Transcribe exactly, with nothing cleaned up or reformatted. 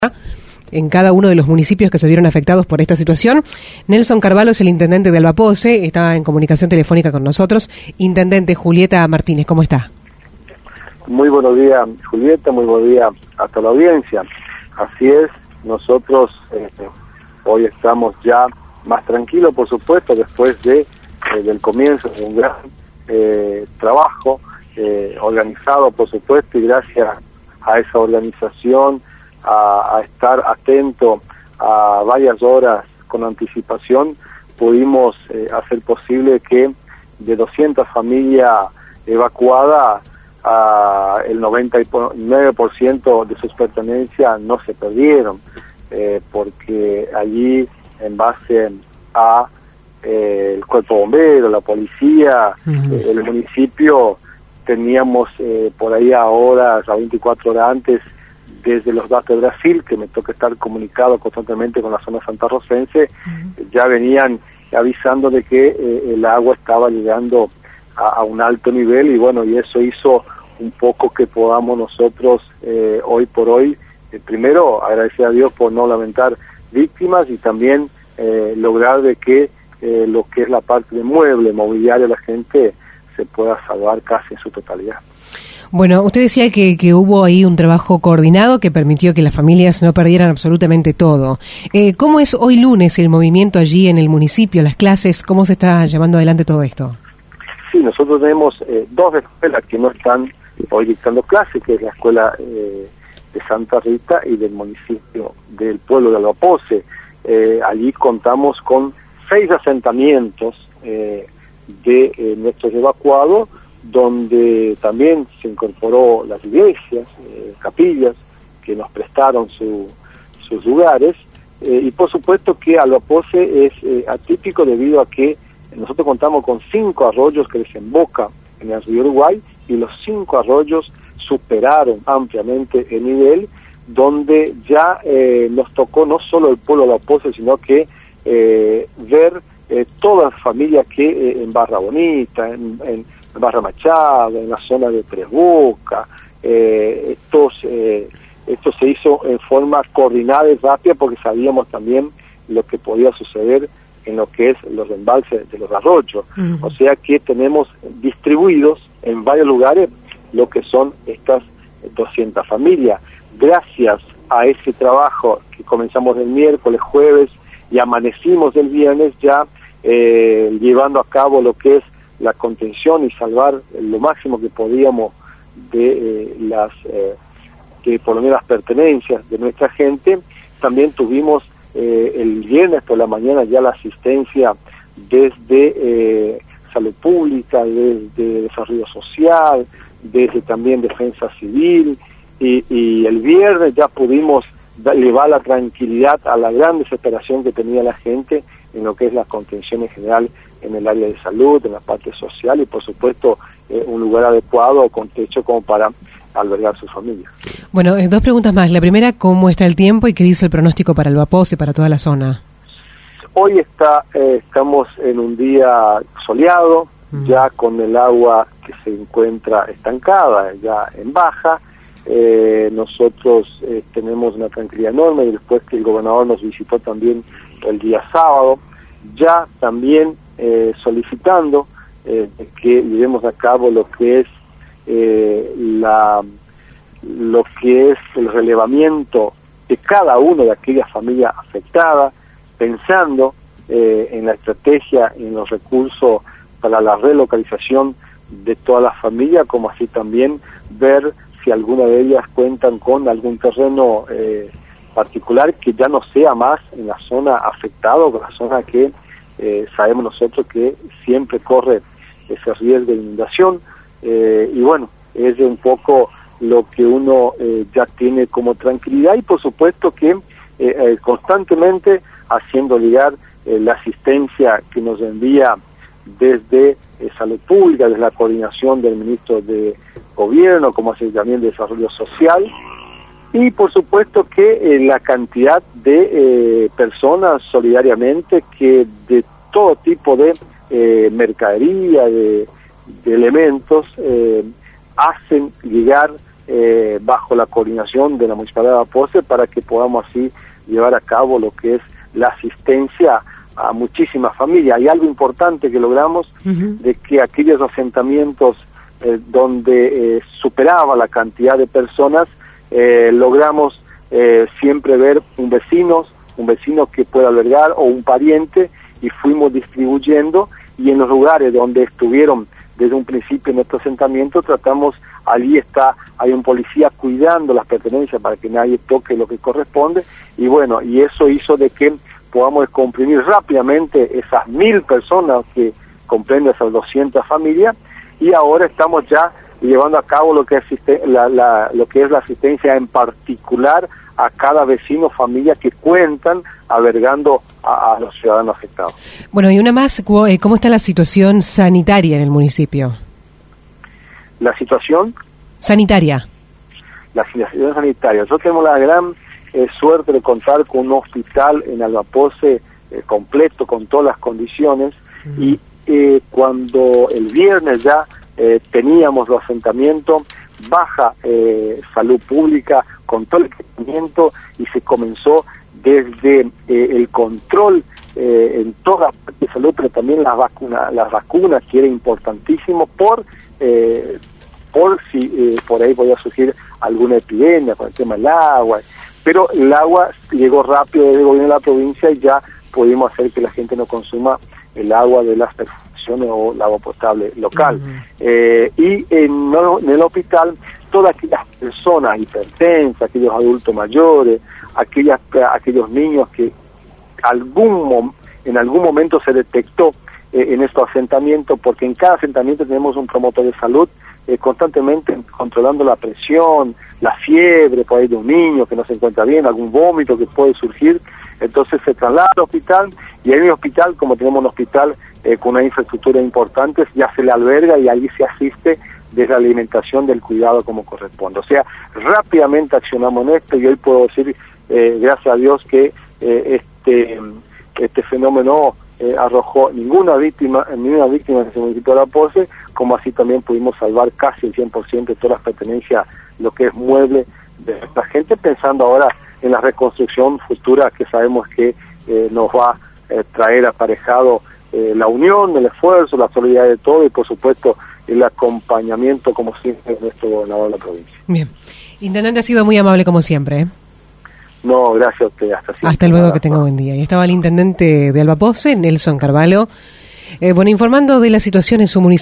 en cada uno de los municipios que se vieron afectados por esta situación. Nelson Carvalho es el intendente de Alba Pose, está en comunicación telefónica con nosotros. Intendente Julieta Martínez, ¿cómo está? Muy buenos días, Julieta, muy buenos días a toda la audiencia. Así es, nosotros eh, hoy estamos ya más tranquilos, por supuesto, después de eh, del comienzo de un gran eh, trabajo eh, organizado, por supuesto, y gracias a esa organización, A, a estar atento a varias horas con anticipación, pudimos eh, hacer posible que de doscientas familias evacuadas, a el noventa y nueve por ciento de sus pertenencias no se perdieron, eh, porque allí, en base a eh, el cuerpo bombero, la policía, uh-huh. eh, el municipio, teníamos eh, por ahí a horas, a veinticuatro horas antes, desde los datos de Brasil, que me toca estar comunicado constantemente con la zona santarrocense, uh-huh. ya venían avisando de que eh, el agua estaba llegando a, a un alto nivel, y bueno, y eso hizo un poco que podamos nosotros eh, hoy por hoy, eh, primero agradecer a Dios por no lamentar víctimas, y también eh, lograr de que eh, lo que es la parte de mueble, mobiliario, la gente se pueda salvar casi en su totalidad. Bueno, usted decía que, que hubo ahí un trabajo coordinado que permitió que las familias no perdieran absolutamente todo. Eh, ¿Cómo es hoy lunes el movimiento allí en el municipio, las clases? ¿Cómo se está llevando adelante todo esto? Sí, nosotros tenemos eh, dos escuelas que no están hoy dictando clases, que es la escuela eh, de Santa Rita y del municipio del pueblo de Alba Pose. Eh, allí contamos con seis asentamientos eh, de eh, nuestros evacuados, donde también se incorporó las iglesias, eh, capillas, que nos prestaron su, sus lugares, eh, y por supuesto que Alba Pose es eh, atípico debido a que nosotros contamos con cinco arroyos que desembocan en el río Uruguay, y los cinco arroyos superaron ampliamente el nivel, donde ya eh, nos tocó no solo el pueblo de Alba Pose, sino que eh, ver eh, todas las familias que eh, en Barra Bonita, en, en Barra Machado, en la zona de Tres Bocas, eh, estos, eh, esto se hizo en forma coordinada y rápida, porque sabíamos también lo que podía suceder en lo que es los embalses de los arroyos. Uh-huh. O sea que tenemos distribuidos en varios lugares lo que son estas doscientas familias. Gracias a ese trabajo que comenzamos el miércoles, jueves y amanecimos el viernes ya eh, llevando a cabo lo que es la contención y salvar lo máximo que podíamos de eh, las eh, que por lo menos las pertenencias de nuestra gente. También tuvimos eh, el viernes por la mañana ya la asistencia desde eh, salud pública, desde desarrollo social, desde también defensa civil, y, y el viernes ya pudimos llevar la tranquilidad a la gran desesperación que tenía la gente en lo que es la contención en general en el área de salud, en la parte social, y por supuesto eh, un lugar adecuado con techo como para albergar sus familias. Bueno, eh, dos preguntas más. La primera, ¿cómo está el tiempo y qué dice el pronóstico para Alba Pose, para toda la zona? Hoy está eh, estamos en un día soleado, mm. ya con el agua que se encuentra estancada, ya en baja. Eh, nosotros eh, tenemos una tranquilidad enorme, y después que el gobernador nos visitó también el día sábado, ya también eh, solicitando eh, que llevemos a cabo lo que es eh, la lo que es el relevamiento de cada una de aquellas familias afectadas, pensando eh, en la estrategia y en los recursos para la relocalización de todas las familias, como así también ver si alguna de ellas cuentan con algún terreno eh, particular que ya no sea más en la zona afectada, o la zona que eh, sabemos nosotros que siempre corre ese riesgo de inundación, eh, y bueno, es un poco lo que uno eh, ya tiene como tranquilidad, y por supuesto que eh, eh, constantemente haciendo llegar eh, la asistencia que nos envía desde eh, Salud Pública, desde la coordinación del ministro de Gobierno, como así también de Desarrollo Social, y por supuesto que eh, la cantidad de eh, personas solidariamente que de todo tipo de eh, mercadería, de, de elementos, eh, hacen llegar eh, bajo la coordinación de la Municipalidad de Albapose, para que podamos así llevar a cabo lo que es la asistencia a muchísimas familias. Hay algo importante que logramos, uh-huh. de que aquellos asentamientos eh, donde eh, superaba la cantidad de personas, eh, logramos eh, siempre ver un vecino, un vecino que pueda albergar o un pariente, y fuimos distribuyendo, y en los lugares donde estuvieron desde un principio en nuestro asentamiento, tratamos, allí está, hay un policía cuidando las pertenencias para que nadie toque lo que corresponde, y bueno, y eso hizo de que podamos descomprimir rápidamente esas mil personas que comprenden esas doscientas familias, y ahora estamos ya llevando a cabo lo que es la, la, lo que es la asistencia en particular a cada vecino, familia que cuentan albergando a, a los ciudadanos afectados. Bueno, y una más, ¿cómo está la situación sanitaria en el municipio? La situación sanitaria. La situación sanitaria. Nosotros tenemos la gran eh, suerte de contar con un hospital en Albapose eh, completo, con todas las condiciones, uh-huh. y eh, cuando el viernes ya eh, teníamos los asentamientos, baja eh, salud pública con todo el equipamiento, y se comenzó desde eh, el control eh, en toda la parte de salud, pero también las vacunas, las vacunas que era importantísimo por eh, por si eh, por ahí podía surgir alguna epidemia con el tema del agua, pero el agua llegó rápido desde el gobierno de la provincia, y ya pudimos hacer que la gente no consuma el agua de las perfusiones o el agua potable local. Uh-huh. eh, y en, en el hospital, todas aquellas personas hipertensas, aquellos adultos mayores, aquellas aquellos niños que algún en algún momento se detectó eh, en estos asentamientos, porque en cada asentamiento tenemos un promotor de salud eh, constantemente controlando la presión, la fiebre por ahí de un niño que no se encuentra bien, algún vómito que puede surgir. Entonces se traslada al hospital, y en el hospital, como tenemos un hospital eh, con una infraestructura importante, ya se le alberga y allí se asiste desde la alimentación, del cuidado como corresponde. O sea, rápidamente accionamos en esto, y hoy puedo decir, eh, gracias a Dios, que eh, este este fenómeno eh, arrojó ninguna víctima, ninguna víctima en ese municipio de Albapose, como así también pudimos salvar casi el cien por ciento de todas las pertenencias, lo que es mueble de esta gente, pensando ahora en la reconstrucción futura que sabemos que eh, nos va a eh, traer aparejado eh, la unión, el esfuerzo, la solidaridad de todo, y por supuesto el acompañamiento, como siempre, de nuestro gobernador de la provincia. Bien. Intendente, ha sido muy amable como siempre, ¿eh? No, gracias a usted. Hasta, hasta luego, que tenga buen día. Y estaba el intendente de Albapose, Nelson Carvalho, eh, bueno, informando de la situación en su municipio.